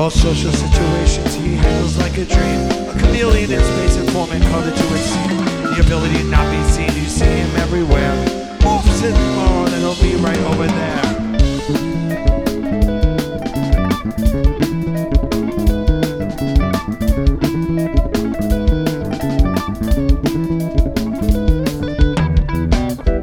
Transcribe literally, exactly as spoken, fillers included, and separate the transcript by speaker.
Speaker 1: All social situations he handles like a dream. A chameleon in space, informant, called it to its scene. The ability to not be seen, you see him everywhere. Moves in tomorrow and it'll be right